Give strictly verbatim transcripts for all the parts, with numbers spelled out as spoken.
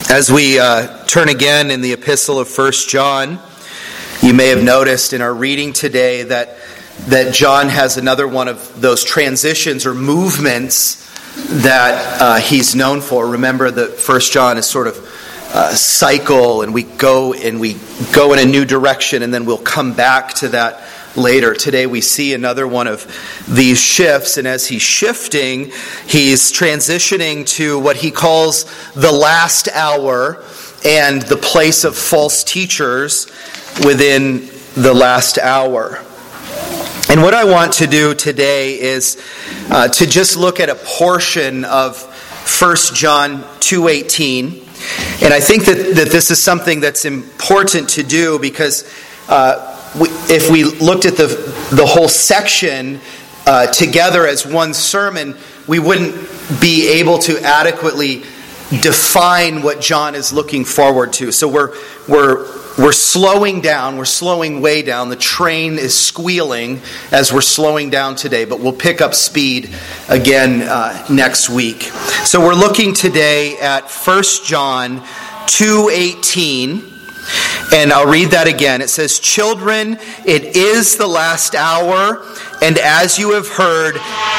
As we uh, turn again in the epistle of First John, you may have noticed in our reading today that that John has another one of those transitions or movements that uh, he's known for. Remember that First John is sort of a cycle, and we go and we go in a new direction, and then we'll come back to that later. Today we see another one of these shifts, and as he's shifting, he's transitioning to what he calls the last hour and the place of false teachers within the last hour. And what I want to do today is uh, to just look at a portion of First John two eighteen. And I think that, that this is something that's important to do because uh, we, if we looked at the the whole section uh, together as one sermon, we wouldn't be able to adequately define what John is looking forward to. So we're we're we're slowing down. We're slowing way down. The train is squealing as we're slowing down today, but we'll pick up speed again uh, next week. So we're looking today at First John two eighteen. And I'll read that again. It says, "Children, it is the last hour, and as you have heard,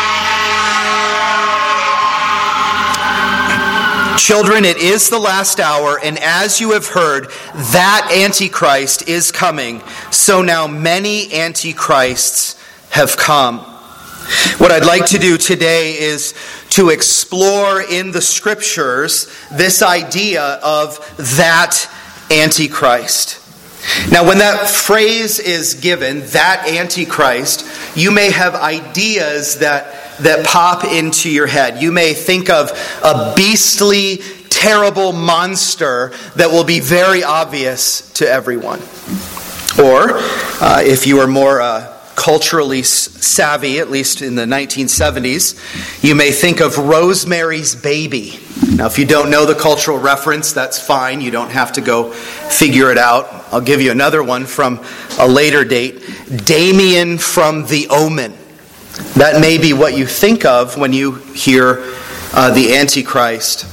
Children, it is the last hour, and as you have heard, that Antichrist is coming. So now many Antichrists have come." What I'd like to do today is to explore in the Scriptures this idea of that Antichrist. Now, when that phrase is given, that Antichrist, you may have ideas that that pop into your head. You may think of a beastly, terrible monster that will be very obvious to everyone. Or, uh, if you are more uh, culturally savvy, at least in the nineteen seventies, you may think of Rosemary's Baby. Now, if you don't know the cultural reference, that's fine. You don't have to go figure it out. I'll give you another one from a later date. Damien from The Omen. That may be what you think of when you hear uh, the Antichrist.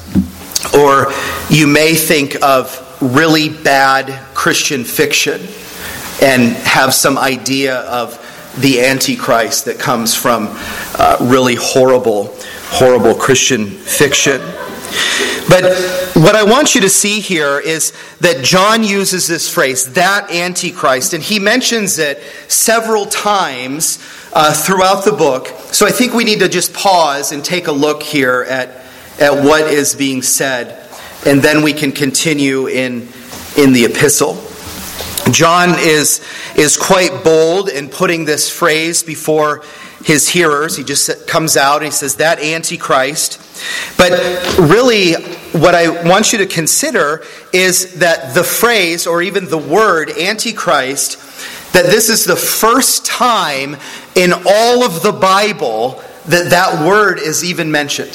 Or you may think of really bad Christian fiction and have some idea of the Antichrist that comes from uh, really horrible, horrible Christian fiction. But what I want you to see here is that John uses this phrase, that Antichrist, and he mentions it several times uh, throughout the book. So I think we need to just pause and take a look here at, at what is being said, and then we can continue in, in the epistle. John is, is quite bold in putting this phrase before his hearers. He just comes out and he says, that Antichrist. But really, what I want you to consider is that the phrase, or even the word Antichrist, that this is the first time in all of the Bible that that word is even mentioned.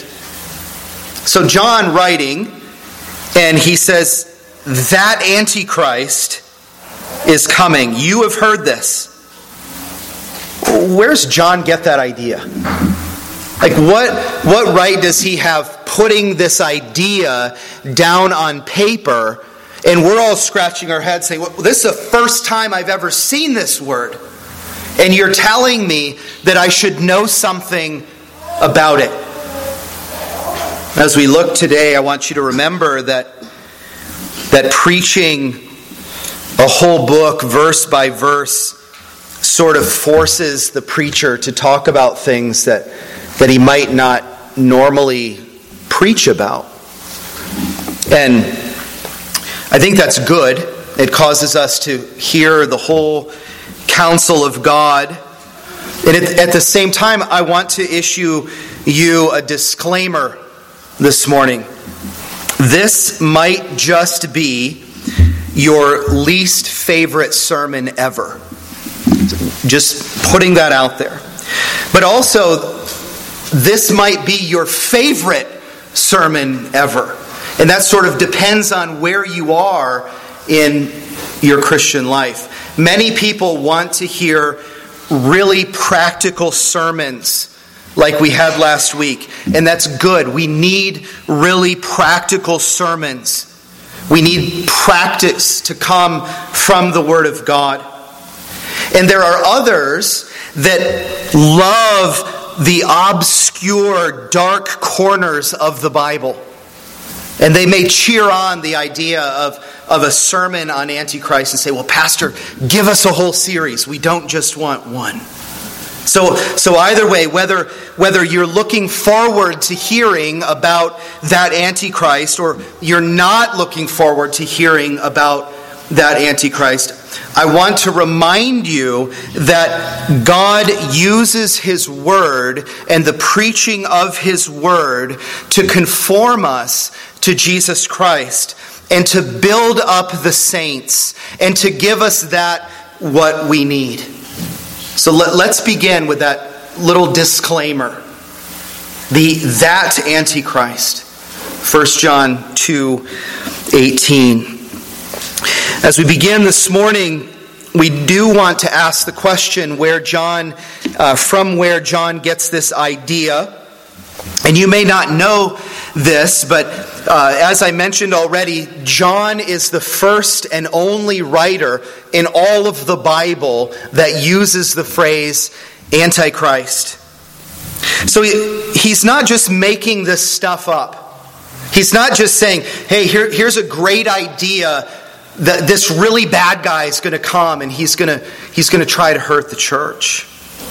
So John writing, and he says, that Antichrist is coming. You have heard this. Where's John get that idea? Like what, what right does he have putting this idea down on paper? And we're all scratching our heads saying, well, this is the first time I've ever seen this word. And you're telling me that I should know something about it. As we look today, I want you to remember that, that preaching a whole book, verse by verse, sort of forces the preacher to talk about things that, that he might not normally preach about. And I think that's good. It causes us to hear the whole counsel of God. And at, at the same time, I want to issue you a disclaimer this morning. This might just be your least favorite sermon ever. Just putting that out there. But also, this might be your favorite sermon ever. And that sort of depends on where you are in your Christian life. Many people want to hear really practical sermons like we had last week. And that's good. We need really practical sermons. We need practice to come from the Word of God. And there are others that love the obscure, dark corners of the Bible. And they may cheer on the idea of, of a sermon on Antichrist and say, well, Pastor, give us a whole series. We don't just want one. So, so either way, whether, whether you're looking forward to hearing about that Antichrist or you're not looking forward to hearing about that Antichrist, I want to remind you that God uses His Word and the preaching of His Word to conform us to Jesus Christ and to build up the saints and to give us that what we need. So let, let's begin with that little disclaimer. The that Antichrist. First John two eighteen. As we begin this morning, we do want to ask the question where John, uh, from where John gets this idea. And you may not know this, but uh, as I mentioned already, John is the first and only writer in all of the Bible that uses the phrase Antichrist. So he, he's not just making this stuff up. He's not just saying, hey, here, here's a great idea that this really bad guy is going to come and he's going to he's going to try to hurt the church.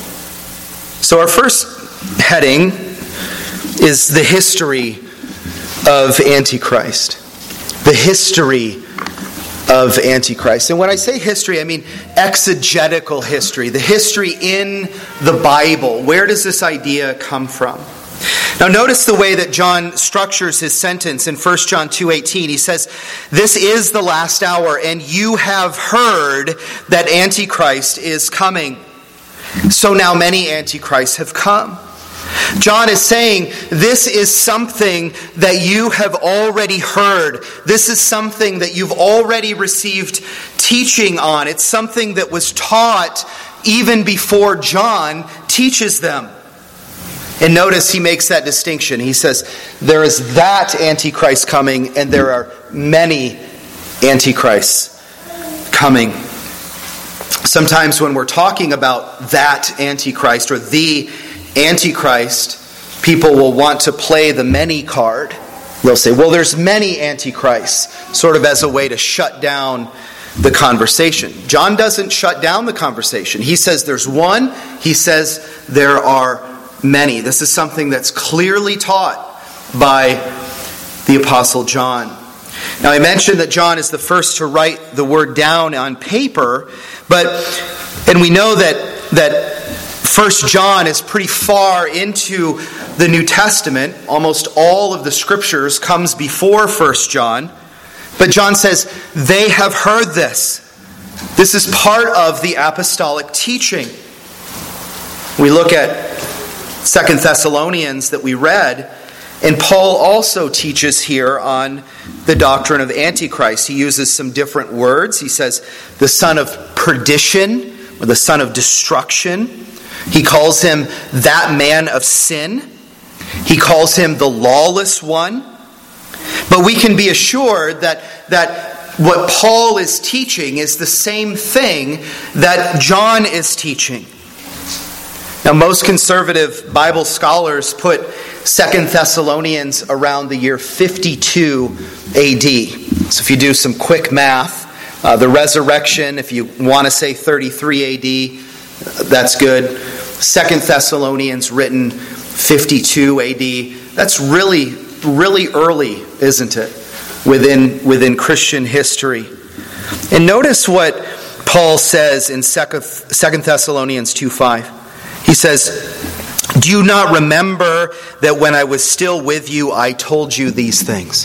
So our first heading is the history of Antichrist. The history of Antichrist. And when I say history, I mean exegetical history. The history in the Bible. Where does this idea come from? Now notice the way that John structures his sentence in First John two eighteen. He says, this is the last hour, and you have heard that Antichrist is coming. So now many Antichrists have come. John is saying, this is something that you have already heard. This is something that you've already received teaching on. It's something that was taught even before John teaches them. And notice he makes that distinction. He says, there is that Antichrist coming, and there are many Antichrists coming. Sometimes when we're talking about that Antichrist or the Antichrist, people will want to play the many card. They'll say, well, there's many Antichrists, sort of as a way to shut down the conversation. John doesn't shut down the conversation. He says there's one. He says there are many. This is something that's clearly taught by the Apostle John. Now, I mentioned that John is the first to write the word down on paper, but and we know that that First John is pretty far into the New Testament. Almost all of the scriptures comes before First John. But John says, they have heard this. This is part of the apostolic teaching. We look at Second Thessalonians that we read, and Paul also teaches here on the doctrine of Antichrist. He uses some different words. He says the son of perdition, or the son of destruction. He calls him that man of sin. He calls him the lawless one. But we can be assured that, that what Paul is teaching is the same thing that John is teaching. Now, most conservative Bible scholars put Second Thessalonians around the year fifty-two A D. So if you do some quick math, uh, the resurrection, if you want to say thirty-three A D, that's good. Second Thessalonians written fifty-two A D. That's really, really early, isn't it? Within, within Christian history. And notice what Paul says in Second Thessalonians two five. He says, do you not remember that when I was still with you, I told you these things?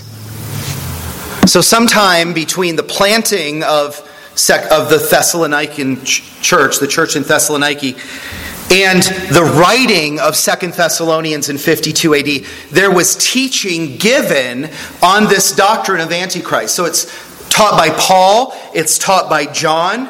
So sometime between the planting of, of the Thessalonican church, the church in Thessaloniki, and the writing of Second Thessalonians in fifty-two A D, there was teaching given on this doctrine of Antichrist. So it's taught by Paul, it's taught by John.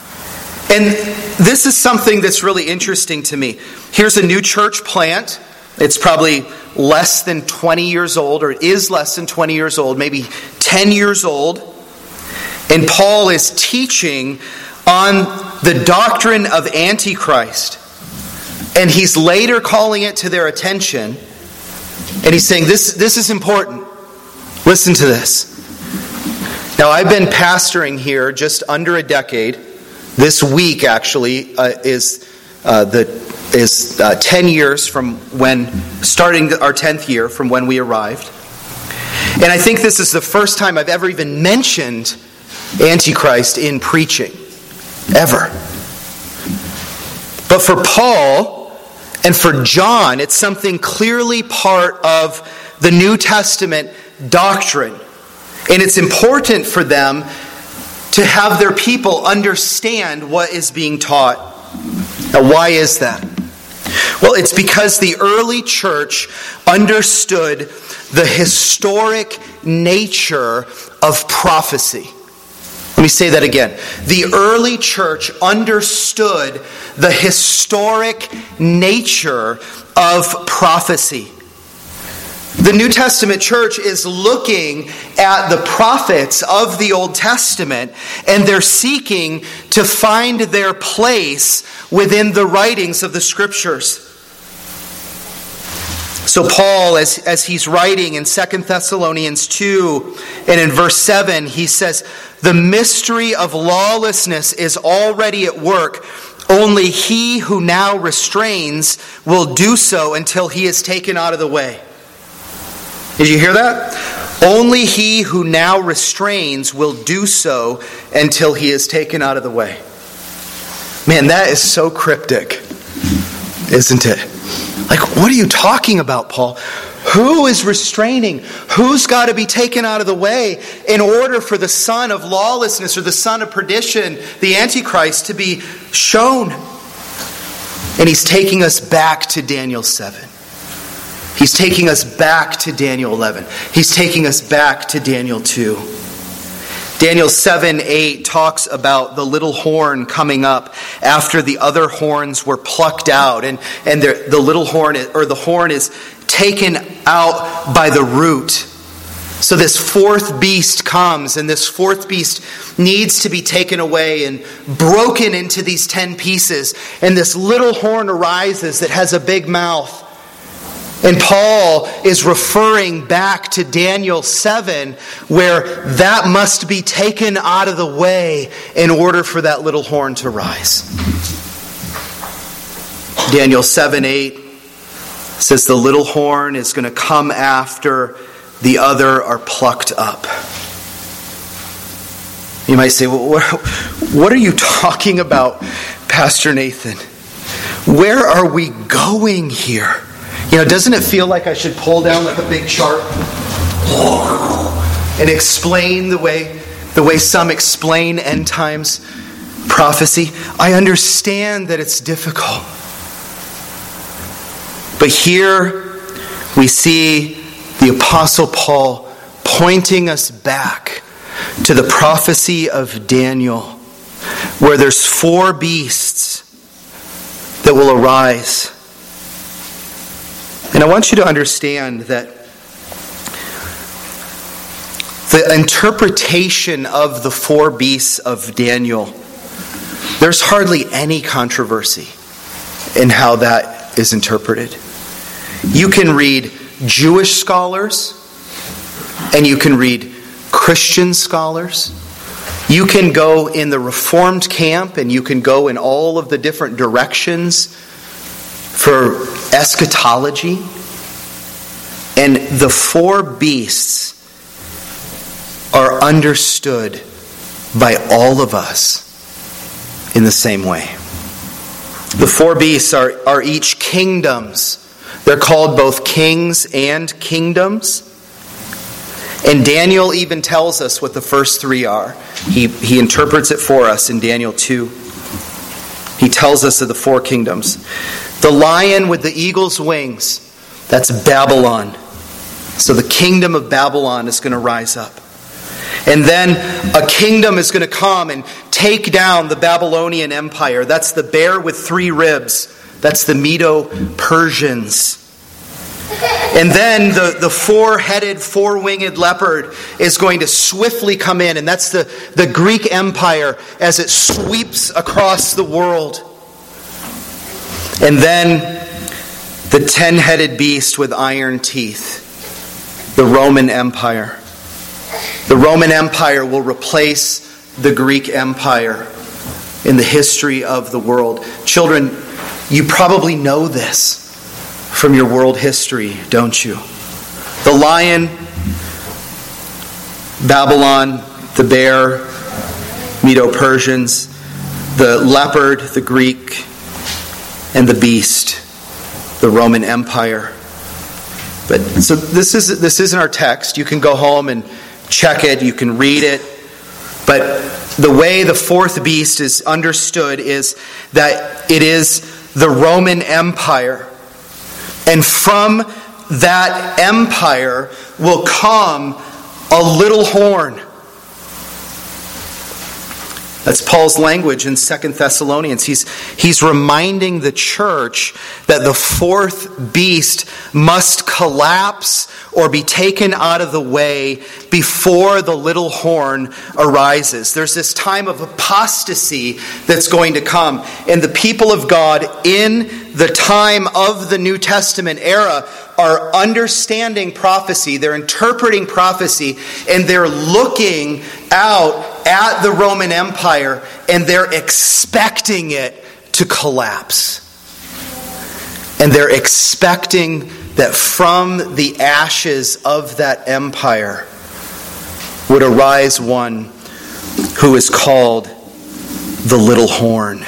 And this is something that's really interesting to me. Here's a new church plant. It's probably less than twenty years old, or it is less than twenty years old, maybe ten years old. And Paul is teaching on the doctrine of Antichrist. And he's later calling it to their attention. And he's saying, this, this is important. Listen to this. Now, I've been pastoring here just under a decade. This week, actually, uh, is uh, the is uh, ten years from when, starting our tenth year from when we arrived. And I think this is the first time I've ever even mentioned Antichrist in preaching. Ever. But for Paul and for John, it's something clearly part of the New Testament doctrine. And it's important for them to have their people understand what is being taught. Now, why is that? Well, it's because the early church understood the historic nature of prophecy. Let me say that again. The early church understood the historic nature of prophecy. The New Testament church is looking at the prophets of the Old Testament, and they're seeking to find their place within the writings of the Scriptures. So Paul, as, as he's writing in Second Thessalonians two, and in verse seven, he says, "The mystery of lawlessness is already at work. Only he who now restrains will do so until he is taken out of the way." Did you hear that? Only he who now restrains will do so until he is taken out of the way. Man, that is so cryptic, isn't it? Like, what are you talking about, Paul? Who is restraining? Who's got to be taken out of the way in order for the son of lawlessness or the son of perdition, the Antichrist, to be shown? And he's taking us back to Daniel seven. He's taking us back to Daniel eleven. He's taking us back to Daniel two. Daniel seven eight talks about the little horn coming up after the other horns were plucked out. And, and the, the little horn, or the horn is taken out by the root. So this fourth beast comes, and this fourth beast needs to be taken away and broken into these ten pieces. And this little horn arises that has a big mouth. And Paul is referring back to Daniel seven, where that must be taken out of the way in order for that little horn to rise. Daniel seven eight says the little horn is going to come after the other are plucked up. You might say, well, what, what are you talking about, Pastor Nathan? Where are we going here? You know, doesn't it feel like I should pull down like a big chart and explain the way the way some explain end times prophecy? I understand that it's difficult. But here we see the Apostle Paul pointing us back to the prophecy of Daniel, where there's four beasts that will arise. And I want you to understand that the interpretation of the four beasts of Daniel, there's hardly any controversy in how that is interpreted. You can read Jewish scholars, and you can read Christian scholars. You can go in the Reformed camp, and you can go in all of the different directions for eschatology. And the four beasts are understood by all of us in the same way. The four beasts are, are each kingdoms. They're called both kings and kingdoms. And Daniel even tells us what the first three are. He, he interprets it for us in Daniel two. He tells us of the four kingdoms. The lion with the eagle's wings, that's Babylon. So the kingdom of Babylon is going to rise up. And then a kingdom is going to come and take down the Babylonian Empire. That's the bear with three ribs. That's the Medo-Persians. And then the, the four-headed, four-winged leopard is going to swiftly come in. And that's the, the Greek Empire as it sweeps across the world. And then the ten-headed beast with iron teeth, the Roman Empire. The Roman Empire will replace the Greek Empire in the history of the world. Children, you probably know this from your world history, don't you? The lion, Babylon, the bear, Medo-Persians, the leopard, the Greek, and the beast, the Roman Empire. But so this is this isn't our text. You can go home and check it. You can read it. But the way the fourth beast is understood is that it is the Roman Empire. And from that empire will come a little horn. That's Paul's language in Second Thessalonians. He's, he's reminding the church that the fourth beast must collapse or be taken out of the way before the little horn arises. There's this time of apostasy that's going to come. And the people of God in the time of the New Testament era are understanding prophecy, they're interpreting prophecy, and they're looking out at the Roman Empire, and they're expecting it to collapse. And they're expecting that from the ashes of that empire would arise one who is called the little horn.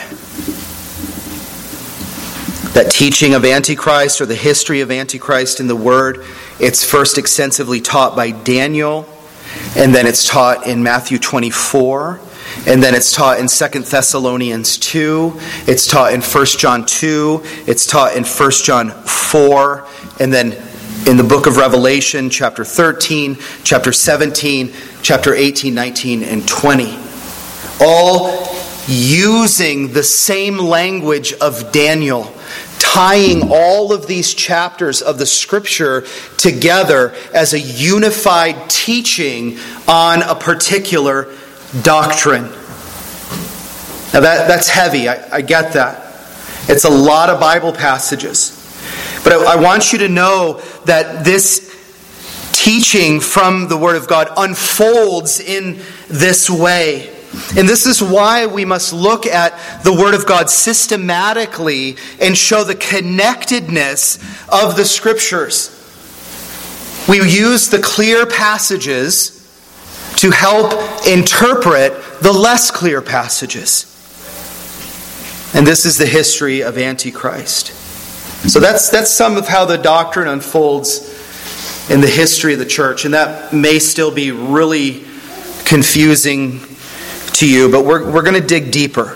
That teaching of Antichrist, or the history of Antichrist in the Word, it's first extensively taught by Daniel, and then it's taught in Matthew twenty-four, and then it's taught in Second Thessalonians two, it's taught in First John two, it's taught in First John four, and then in the book of Revelation, chapter thirteen, chapter seventeen, chapter eighteen, nineteen, and twenty. All using the same language of Daniel, tying all of these chapters of the Scripture together as a unified teaching on a particular doctrine. Now that, that's heavy, I, I get that. It's a lot of Bible passages. But I, I want you to know that this teaching from the Word of God unfolds in this way. And this is why we must look at the Word of God systematically and show the connectedness of the Scriptures. We use the clear passages to help interpret the less clear passages. And this is the history of Antichrist. So that's, that's some of how the doctrine unfolds in the history of the church. And that may still be really confusing to you, but we're we're going to dig deeper.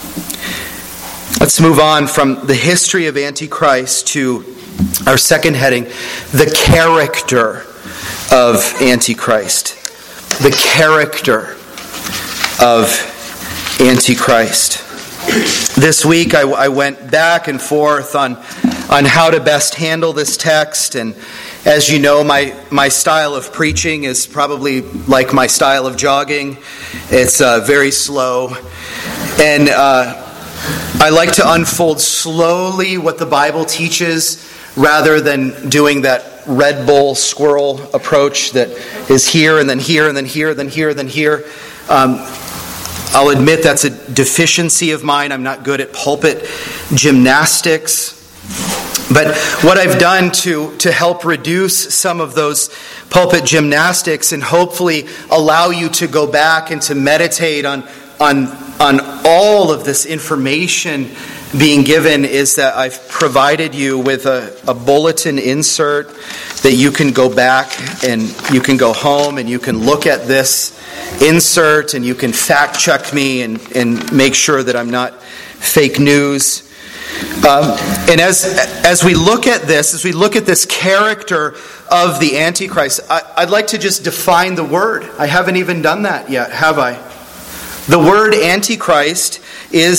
Let's move on from the history of Antichrist to our second heading, the character of Antichrist. The character of Antichrist. This week I, I went back and forth on, on how to best handle this text, and as you know, my, my style of preaching is probably like my style of jogging. It's uh, very slow. And uh, I like to unfold slowly what the Bible teaches rather than doing that Red Bull squirrel approach that is here and then here and then here, then here, then here. Um, I'll admit that's a deficiency of mine. I'm not good at pulpit gymnastics. But what I've done to, to help reduce some of those pulpit gymnastics and hopefully allow you to go back and to meditate on, on, on all of this information being given is that I've provided you with a, a bulletin insert that you can go back and you can go home and you can look at this insert and you can fact check me and, and make sure that I'm not fake news. Um, and as as we look at this, as we look at this character of the Antichrist, I, I'd like to just define the word. I haven't even done that yet, have I? The word Antichrist is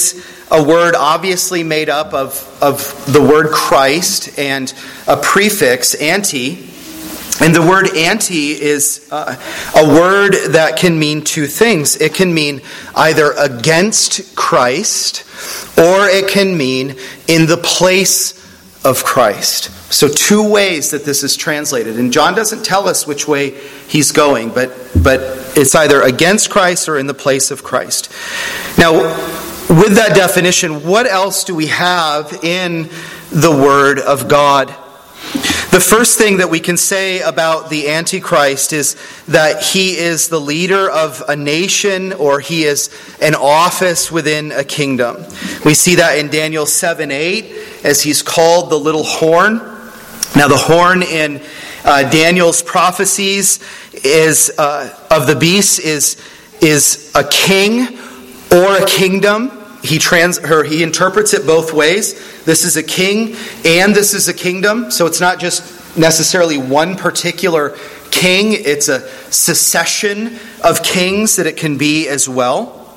a word obviously made up of, of the word Christ and a prefix, anti. And the word anti is uh, a word that can mean two things. It can mean either against Christ, or it can mean in the place of Christ. So two ways that this is translated. And John doesn't tell us which way he's going, but, but it's either against Christ or in the place of Christ. Now, with that definition, what else do we have in the Word of God? The first thing that we can say about the Antichrist is that he is the leader of a nation, or he is an office within a kingdom. We see that in Daniel seven eight, as he's called the little horn. Now the horn in uh, Daniel's prophecies is uh, of the beast is, is a king or a kingdom. He trans or he interprets it both ways. This is a king and this is a kingdom. So it's not just necessarily one particular king. It's a succession of kings that it can be as well.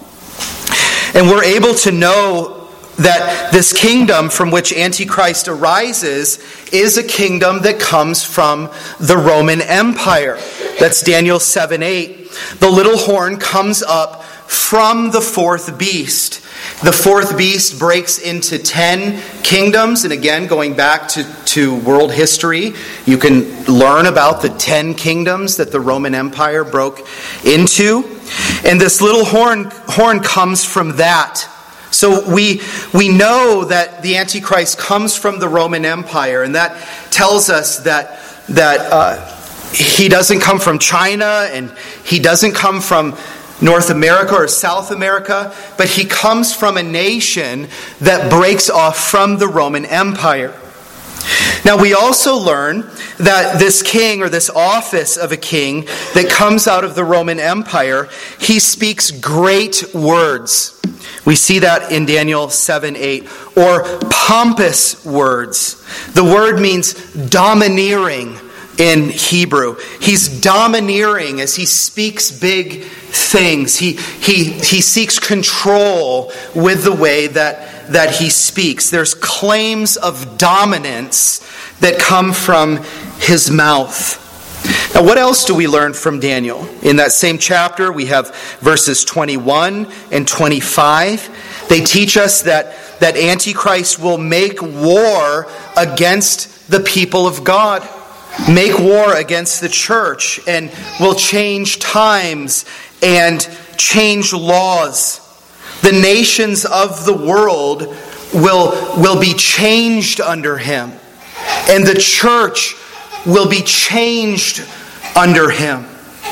And we're able to know that this kingdom from which Antichrist arises is a kingdom that comes from the Roman Empire. That's Daniel seven eight. The little horn comes up from the fourth beast. The fourth beast breaks into ten kingdoms. And again, going back to, to world history, you can learn about the ten kingdoms that the Roman Empire broke into. And this little horn, horn comes from that. So we, we know that the Antichrist comes from the Roman Empire. And that tells us that, that uh, he doesn't come from China, and he doesn't come from North America or South America, but he comes from a nation that breaks off from the Roman Empire. Now we also learn that this king, or this office of a king that comes out of the Roman Empire, he speaks great words. We see that in Daniel seven eight. Or pompous words. The word means domineering in Hebrew. He's domineering as he speaks big things. He, he, he seeks control with the way that, that he speaks. There's claims of dominance that come from his mouth. Now, what else do we learn from Daniel? In that same chapter, we have verses twenty-one and twenty-five. They teach us that, that Antichrist will make war against the people of God. Make war against the church, and will change times and change laws. The nations of the world will, will be changed under him, and the church will be changed under him.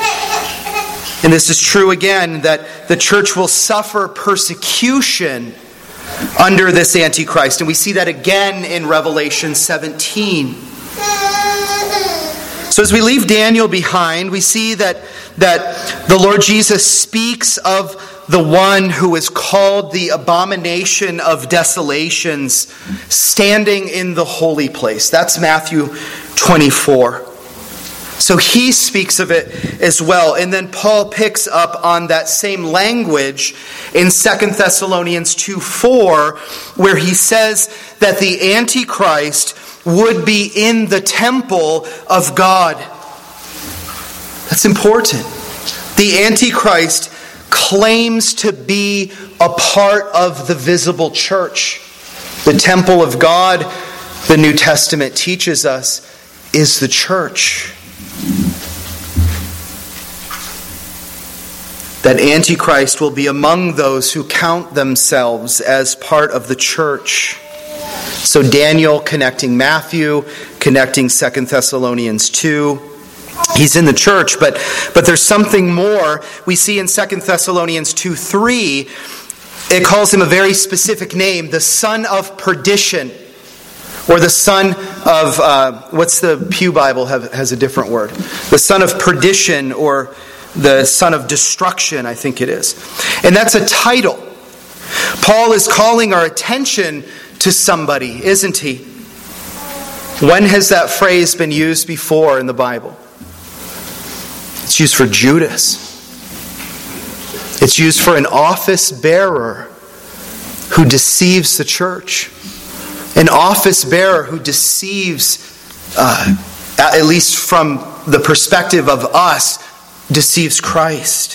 And this is true again, that the church will suffer persecution under this Antichrist. And we see that again in Revelation seventeen. So as we leave Daniel behind, we see that, that the Lord Jesus speaks of the one who is called the abomination of desolations, standing in the holy place. That's Matthew twenty-four. So he speaks of it as well. And then Paul picks up on that same language in Second Thessalonians two four, where he says that the Antichrist would be in the temple of God. That's important. The Antichrist claims to be a part of the visible church. The temple of God, the New Testament teaches us, is the church. That Antichrist will be among those who count themselves as part of the church. So Daniel connecting Matthew, connecting Second Thessalonians two. He's in the church, but, but there's something more. We see in Second Thessalonians two three, it calls him a very specific name, the son of perdition. Or the son of, uh, what's the Pew Bible have, has a different word? The son of perdition, or the son of destruction, I think it is. And that's a title. Paul is calling our attention to somebody, isn't he? When has that phrase been used before in the Bible? It's used for Judas. It's used for an office bearer who deceives the church. An office bearer who deceives, uh, at least from the perspective of us, deceives Christ.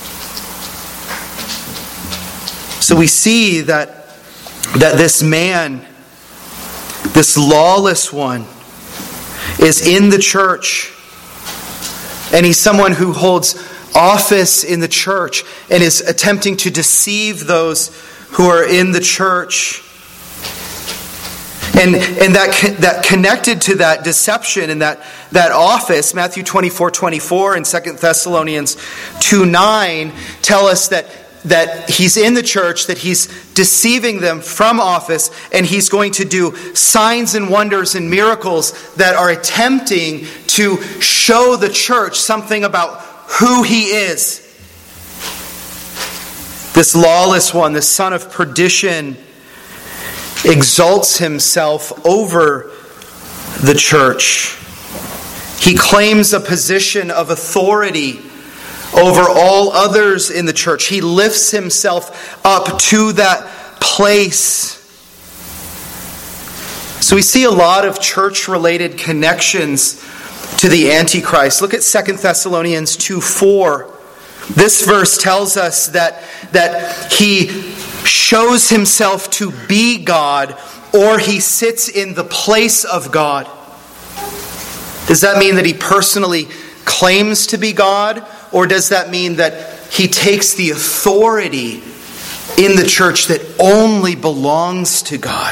So we see that, that this man, this lawless one, is in the church. And he's someone who holds office in the church and is attempting to deceive those who are in the church. And, and that, that connected to that deception and that, that office, Matthew twenty-four twenty-four and Second Thessalonians two nine tell us that, that he's in the church, that he's deceiving them from office, and he's going to do signs and wonders and miracles that are attempting to show the church something about who he is. This lawless one, the son of perdition, exalts himself over the church. He claims a position of authority over all others in the church. He lifts himself up to that place. So we see a lot of church-related connections to the Antichrist. Look at Second Thessalonians two four. This verse tells us that, that he shows himself to be God, or he sits in the place of God. Does that mean that he personally claims to be God? Or does that mean that he takes the authority in the church that only belongs to God?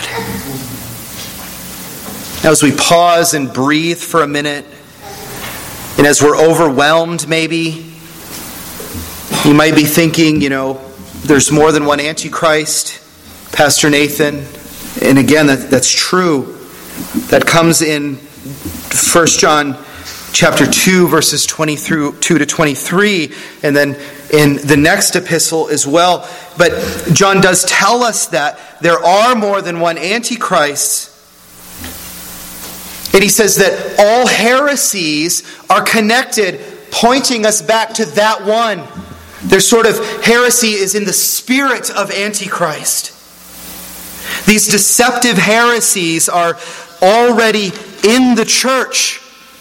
Now, as we pause and breathe for a minute, and as we're overwhelmed maybe, you might be thinking, you know, there's more than one Antichrist, Pastor Nathan. And again, that, that's true. That comes in First John chapter two, verses twenty-two to twenty-three, and then in the next epistle as well. But John does tell us that there are more than one Antichrist. And he says that all heresies are connected, pointing us back to that one. There's sort of heresy is in the spirit of Antichrist. These deceptive heresies are already in the church,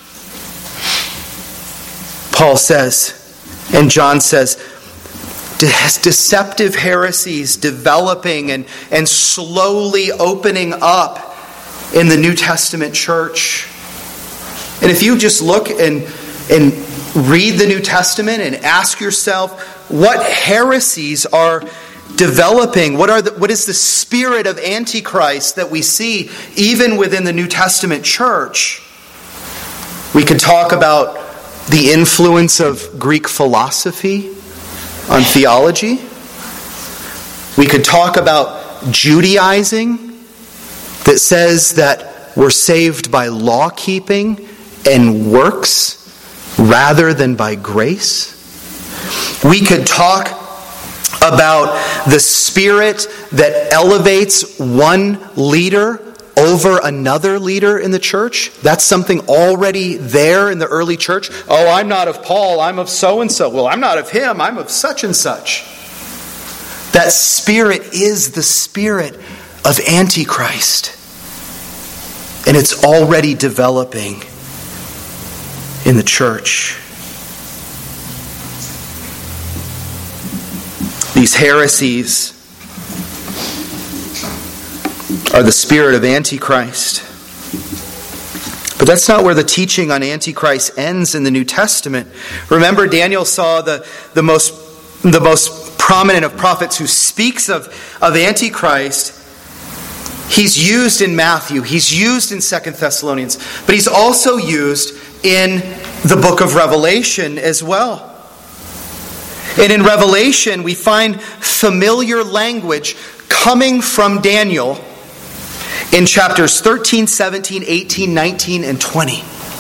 Paul says, and John says, deceptive heresies developing and, and slowly opening up in the New Testament church. And if you just look and, and read the New Testament and ask yourself, what heresies are developing? What are the, what is the spirit of Antichrist that we see even within the New Testament church? We could talk about the influence of Greek philosophy on theology. We could talk about Judaizing that says that we're saved by law keeping and works rather than by grace. We could talk about the spirit that elevates one leader over another leader in the church. That's something already there in the early church. Oh, I'm not of Paul, I'm of so-and-so. Well, I'm not of him, I'm of such and such. That spirit is the spirit of Antichrist. And it's already developing in the church. These heresies are the spirit of Antichrist. But that's not where the teaching on Antichrist ends in the New Testament. Remember, Daniel saw the, the most the most prominent of prophets who speaks of, of Antichrist. He's used in Matthew, he's used in Second Thessalonians, but he's also used in the book of Revelation as well. And in Revelation, we find familiar language coming from Daniel in chapters thirteen, seventeen, eighteen, nineteen, and twenty.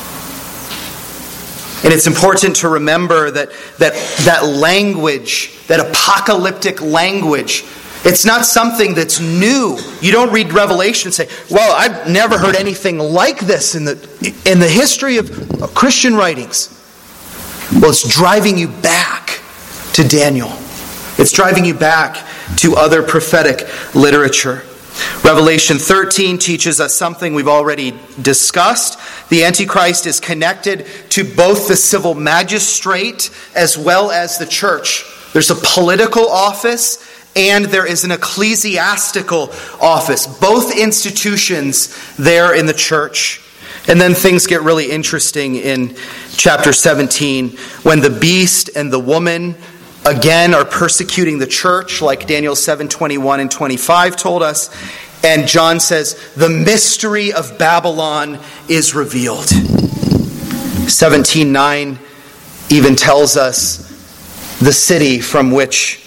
And it's important to remember that that, that language, that apocalyptic language, it's not something that's new. You don't read Revelation and say, well, I've never heard anything like this in the in the history of Christian writings. Well, it's driving you back to Daniel. It's driving you back to other prophetic literature. Revelation thirteen teaches us something we've already discussed. The Antichrist is connected to both the civil magistrate as well as the church. There's a political office and there is an ecclesiastical office. Both institutions there in the church. And then things get really interesting in chapter seventeen when the beast and the woman again are persecuting the church, like Daniel seven twenty-one and twenty-five told us. And John says, the mystery of Babylon is revealed. seventeen nine even tells us the city from which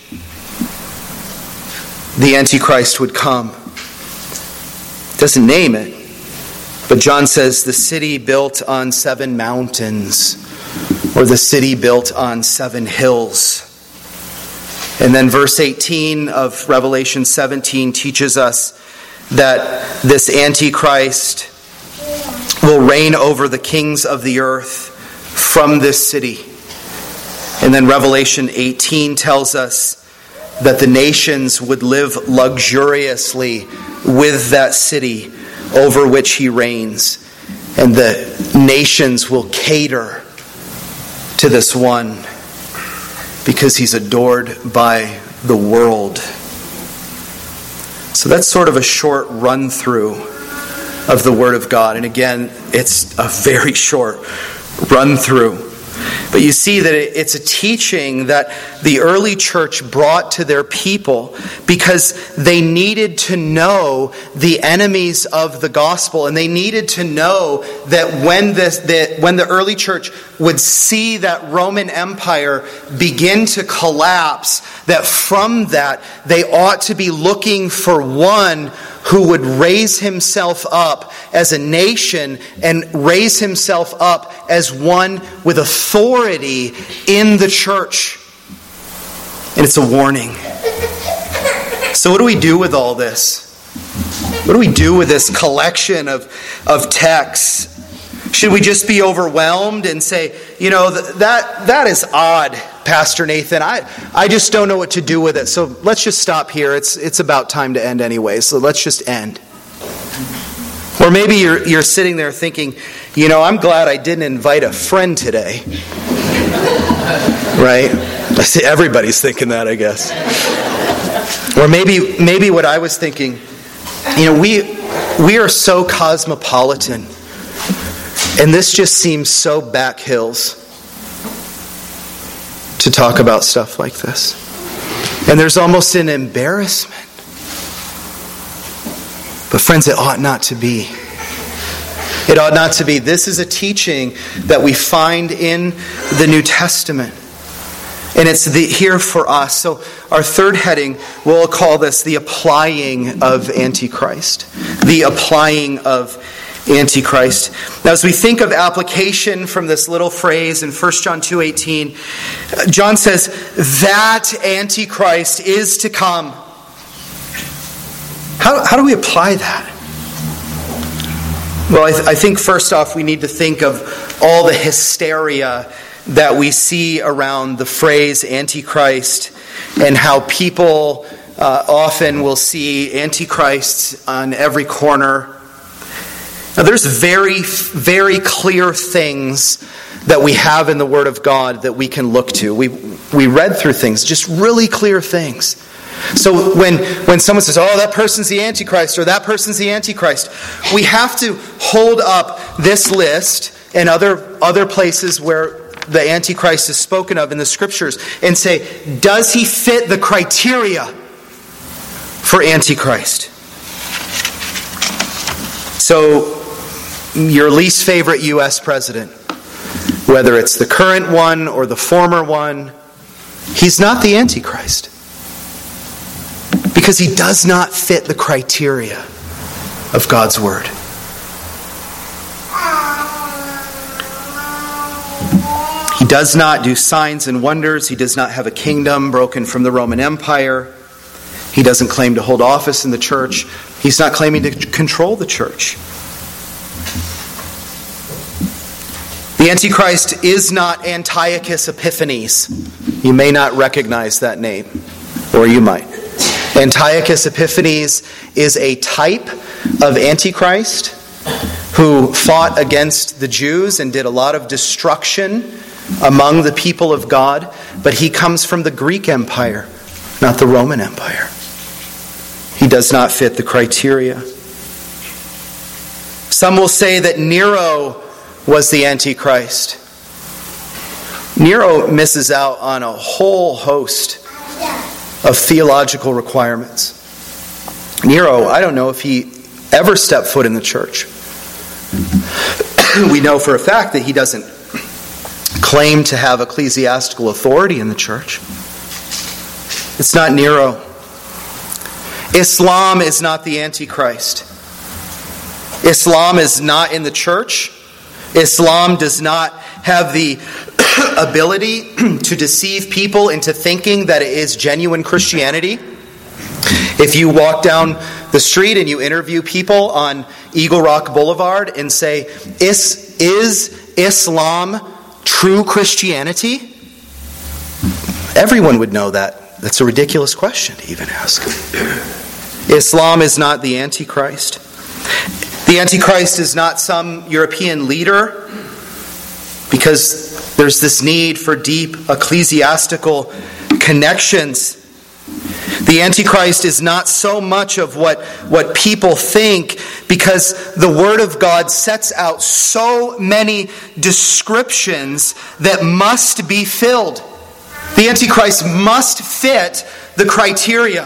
the Antichrist would come. Doesn't name it, but John says the city built on seven mountains, or the city built on seven hills. And then verse eighteen of Revelation seventeen teaches us that this Antichrist will reign over the kings of the earth from this city. And then Revelation eighteen tells us that the nations would live luxuriously with that city over which he reigns. And the nations will cater to this one because he's adored by the world. So that's sort of a short run through of the Word of God. And again, it's a very short run through. But you see that it's a teaching that the early church brought to their people because they needed to know the enemies of the gospel. And they needed to know that when, this, that when the early church would see that Roman Empire begin to collapse, that from that they ought to be looking for one who would raise himself up as a nation and raise himself up as one with authority in the church. And it's a warning. So what do we do with all this? What do we do with this collection of, of texts? Should we just be overwhelmed and say, you know, that that is odd, Pastor Nathan. I, I just don't know what to do with it. So let's just stop here. It's it's about time to end anyway. So let's just end. Or maybe you're you're sitting there thinking, you know, I'm glad I didn't invite a friend today. Right? I see everybody's thinking that, I guess. Or maybe maybe what I was thinking, you know, we we are so cosmopolitan. And this just seems so back hills to talk about stuff like this. And there's almost an embarrassment. But friends, it ought not to be. It ought not to be. This is a teaching that we find in the New Testament. And it's the, here for us. So our third heading, we'll call this the applying of Antichrist. The applying of Antichrist. Now, as we think of application from this little phrase in First John two eighteen, John says, that Antichrist is to come. How, how do we apply that? Well, I, th- I think first off, we need to think of all the hysteria that we see around the phrase Antichrist and how people uh, often will see Antichrists on every corner. Now, there's very, very clear things that we have in the Word of God that we can look to. We we read through things, just really clear things. So when, when someone says, oh, that person's the Antichrist, or that person's the Antichrist, we have to hold up this list and other, other places where the Antichrist is spoken of in the Scriptures and say, does he fit the criteria for Antichrist? So, your least favorite U S president, whether it's the current one or the former one, he's not the Antichrist. Because he does not fit the criteria of God's Word. He does not do signs and wonders. He does not have a kingdom broken from the Roman Empire. He doesn't claim to hold office in the church. He's not claiming to control the church. The Antichrist is not Antiochus Epiphanes. You may not recognize that name, or you might. Antiochus Epiphanes is a type of Antichrist who fought against the Jews and did a lot of destruction among the people of God, but he comes from the Greek Empire, not the Roman Empire. He does not fit the criteria. Some will say that Nero was the Antichrist. Nero misses out on a whole host of theological requirements. Nero, I don't know if he ever stepped foot in the church. We know for a fact that he doesn't claim to have ecclesiastical authority in the church. It's not Nero. Islam is not the Antichrist. Islam is not in the church. Islam does not have the ability to deceive people into thinking that it is genuine Christianity. If you walk down the street and you interview people on Eagle Rock Boulevard and say, Is, is Islam true Christianity? Everyone would know that. That's a ridiculous question to even ask. Islam is not the Antichrist. The Antichrist is not some European leader, because there's this need for deep ecclesiastical connections. The Antichrist is not so much of what, what people think, because the Word of God sets out so many descriptions that must be filled. The Antichrist must fit the criteria.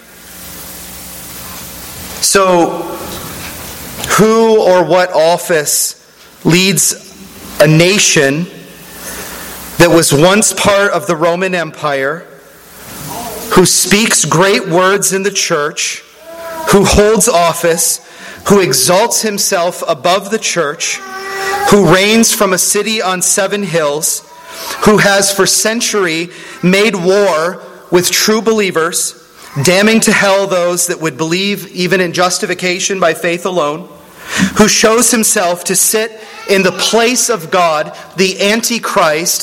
So, who or what office leads a nation that was once part of the Roman Empire, who speaks great words in the church, who holds office, who exalts himself above the church, who reigns from a city on seven hills, who has for century made war with true believers, damning to hell those that would believe even in justification by faith alone, who shows himself to sit in the place of God, the Antichrist.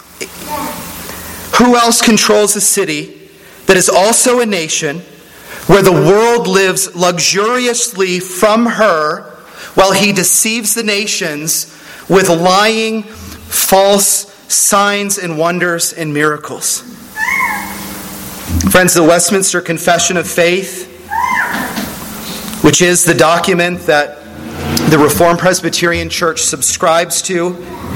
Who else controls a city that is also a nation where the world lives luxuriously from her while he deceives the nations with lying, false signs and wonders and miracles? Friends, the Westminster Confession of Faith, which is the document that the Reformed Presbyterian Church subscribes to,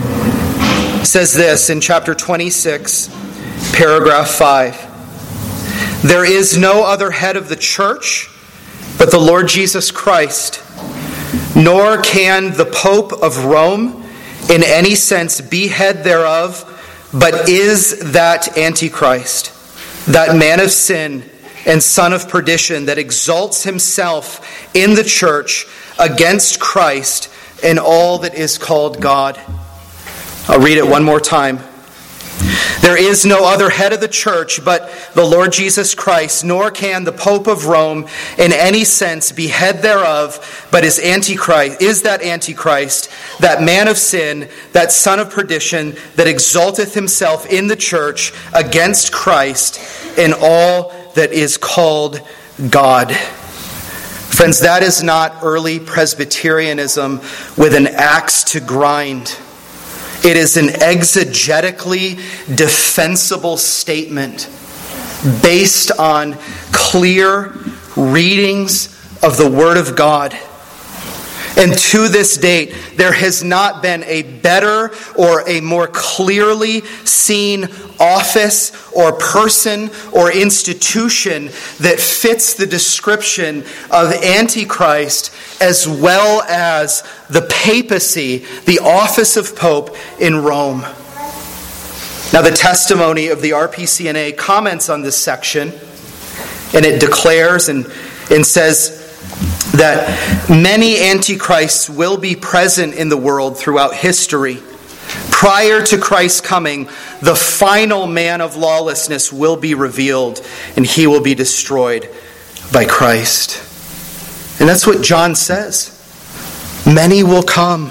says this in chapter twenty-six, paragraph five. There is no other head of the church but the Lord Jesus Christ, nor can the Pope of Rome in any sense be head thereof, but is that Antichrist, that man of sin and son of perdition that exalts himself in the church against Christ and all that is called God. I'll read it one more time. There is no other head of the church but the Lord Jesus Christ, nor can the Pope of Rome in any sense be head thereof, but is Antichrist, is that Antichrist, that man of sin, that son of perdition, that exalteth himself in the church against Christ and all that is called God. Friends, that is not early Presbyterianism with an axe to grind. It is an exegetically defensible statement based on clear readings of the Word of God. And to this date, there has not been a better or a more clearly seen office or person or institution that fits the description of Antichrist, as well as the papacy, the office of Pope in Rome. Now, the testimony of the R P C N A comments on this section, and it declares and, and says that many antichrists will be present in the world throughout history. Prior to Christ's coming, the final man of lawlessness will be revealed, and he will be destroyed by Christ. And that's what John says. Many will come.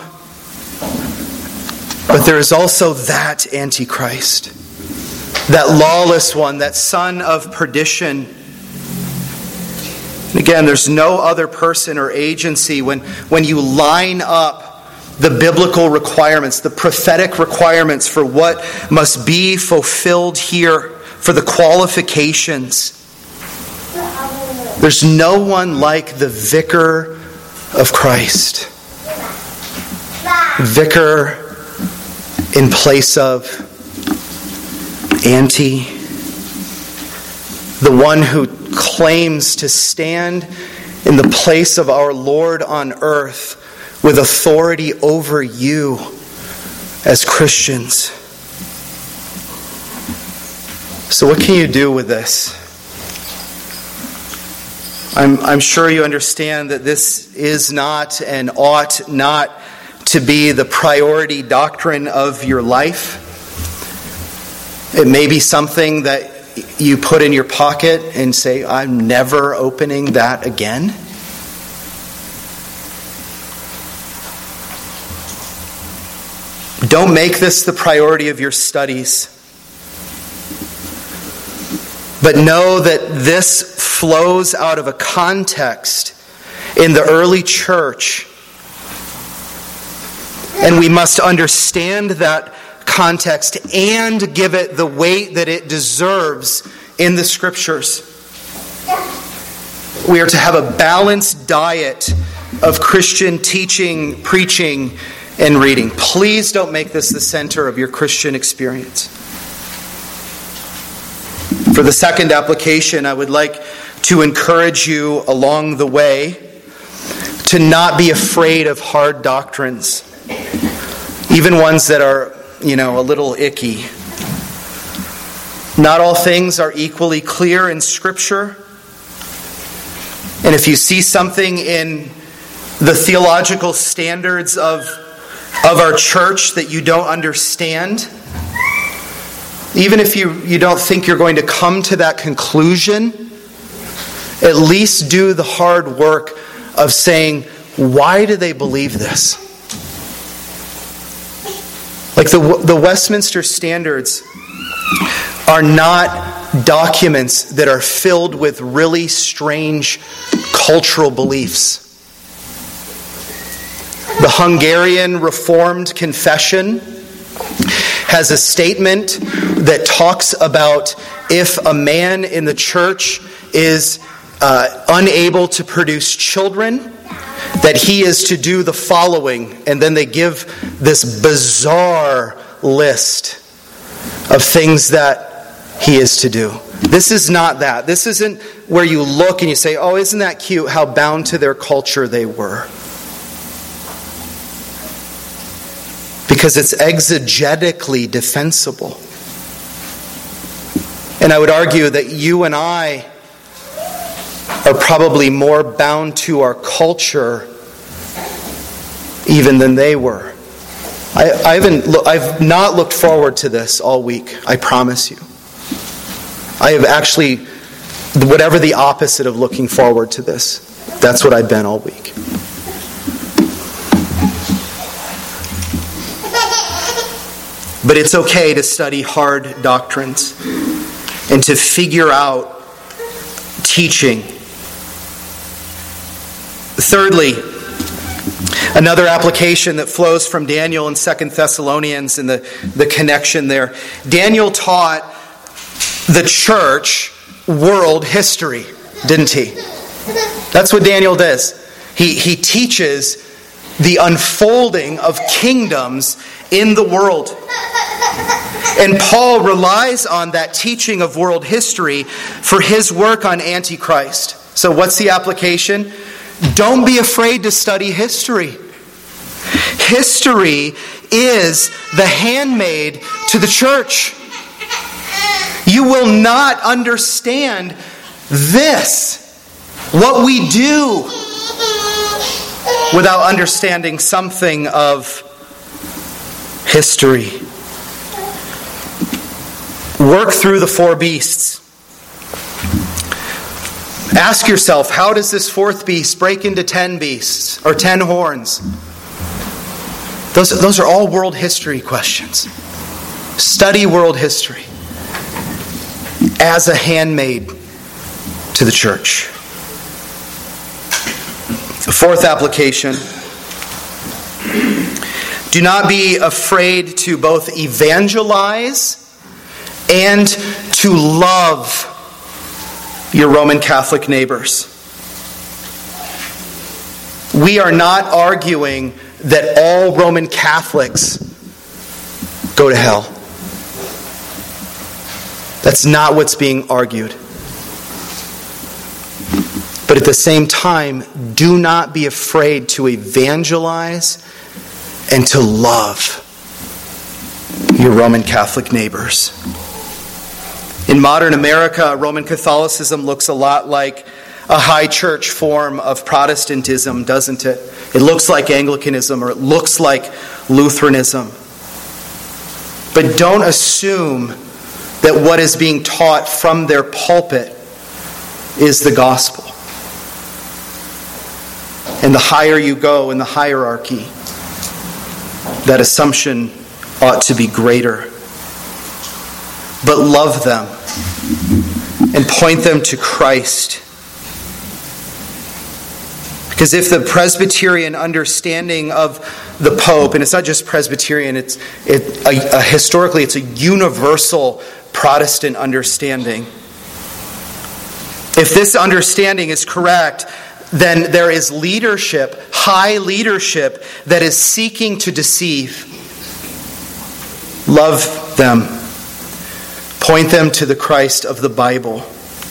But there is also that Antichrist, that lawless one, that son of perdition, Again, there's no other person or agency when, when you line up the biblical requirements, the prophetic requirements for what must be fulfilled here, for the qualifications. There's no one like the Vicar of Christ. Vicar in place of Auntie. The one who claims to stand in the place of our Lord on earth with authority over you as Christians. So what can you do with this? I'm, I'm sure you understand that this is not and ought not to be the priority doctrine of your life. It may be something that you put in your pocket and say, I'm never opening that again. Don't make this the priority of your studies. But know that this flows out of a context in the early church. And we must understand that context and give it the weight that it deserves in the Scriptures. We are to have a balanced diet of Christian teaching, preaching, and reading. Please don't make this the center of your Christian experience. For the second application, I would like to encourage you along the way to not be afraid of hard doctrines, even ones that are, you know, a little icky. Not all things are equally clear in Scripture. And if you see something in the theological standards of, of our church that you don't understand, even if you, you don't think you're going to come to that conclusion, at least do the hard work of saying, why do they believe this? Like the, the Westminster Standards are not documents that are filled with really strange cultural beliefs. The Hungarian Reformed Confession has a statement that talks about if a man in the church is uh, unable to produce children, that he is to do the following. And then they give this bizarre list of things that he is to do. This is not that. This isn't where you look and you say, oh, isn't that cute how bound to their culture they were. Because it's exegetically defensible. And I would argue that you and I are probably more bound to our culture even than they were. I, I haven't. I've not looked forward to this all week. I promise you. I have actually, whatever the opposite of looking forward to this, that's what I've been all week. But it's okay to study hard doctrines and to figure out teaching. Thirdly, another application that flows from Daniel and Second Thessalonians and the, the connection there. Daniel taught the church world history, didn't he? That's what Daniel does. He, he teaches the unfolding of kingdoms in the world. And Paul relies on that teaching of world history for his work on Antichrist. So what's the application? Don't be afraid to study history. History is the handmaid to the church. You will not understand this, what we do, without understanding something of history. Work through the four beasts. Ask yourself, how does this fourth beast break into ten beasts or ten horns? Those, those are all world history questions. Study world history as a handmaid to the church. Fourth application. Do not be afraid to both evangelize and to love your Roman Catholic neighbors. We are not arguing that all Roman Catholics go to hell. That's not what's being argued. But at the same time, do not be afraid to evangelize and to love your Roman Catholic neighbors. In modern America, Roman Catholicism looks a lot like a high church form of Protestantism, doesn't it? It looks like Anglicanism, or it looks like Lutheranism. But don't assume that what is being taught from their pulpit is the gospel. And the higher you go in the hierarchy, that assumption ought to be greater. But love them and point them to Christ. Because if the Presbyterian understanding of the Pope, and it's not just Presbyterian, it's it, a, a, historically it's a universal Protestant understanding. If this understanding is correct, then there is leadership, high leadership, that is seeking to deceive. Love them. Point them to the Christ of the Bible.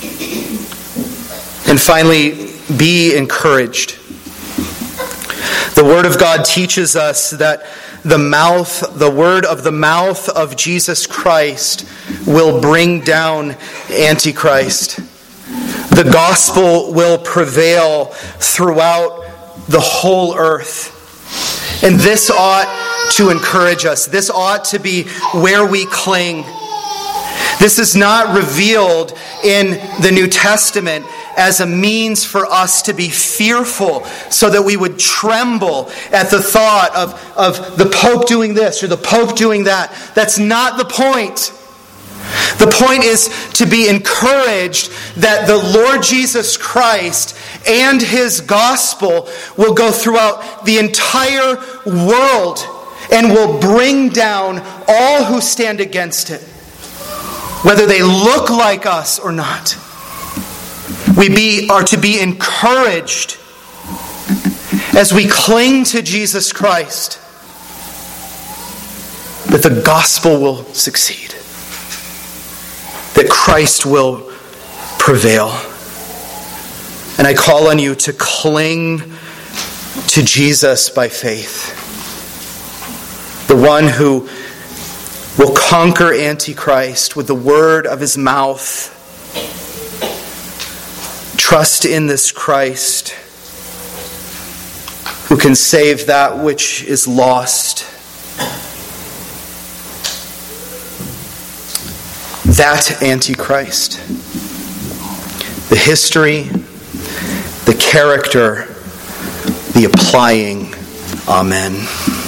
And finally, be encouraged. The Word of God teaches us that the mouth, the word of the mouth of Jesus Christ will bring down Antichrist. The gospel will prevail throughout the whole earth. And this ought to encourage us. This ought to be where we cling. This is not revealed in the New Testament as a means for us to be fearful so that we would tremble at the thought of, of the Pope doing this or the Pope doing that. That's not the point. The point is to be encouraged that the Lord Jesus Christ and His gospel will go throughout the entire world and will bring down all who stand against it, whether they look like us or not. We be, are to be encouraged as we cling to Jesus Christ that the gospel will succeed, that Christ will prevail. And I call on you to cling to Jesus by faith, the one who will conquer Antichrist with the word of his mouth. Trust in this Christ who can save that which is lost. That Antichrist, the history, the character, the applying. Amen.